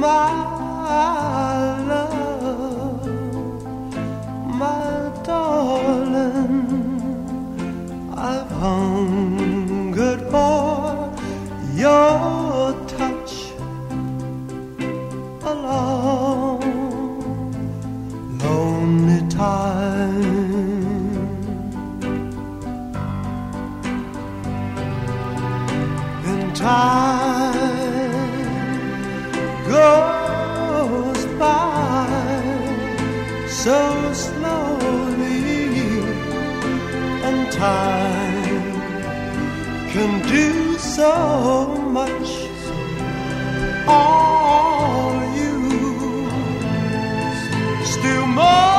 my love, my darling, I've hungered for your touch a long, lonely time. In time goes by so slowly, and time can do so much. All you still more.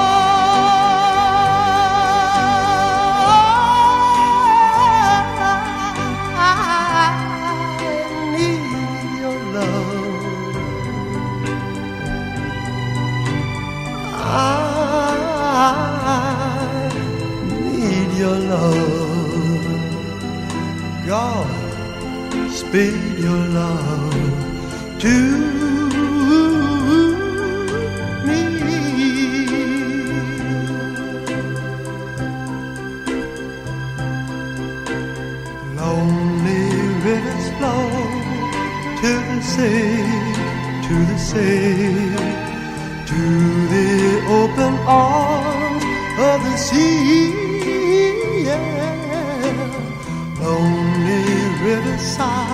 I need your love. I need your love. God, speed your love to me. Lonely rivers flow to the sea, to the sea, to the open arms of the sea. Yeah. Lonely riverside.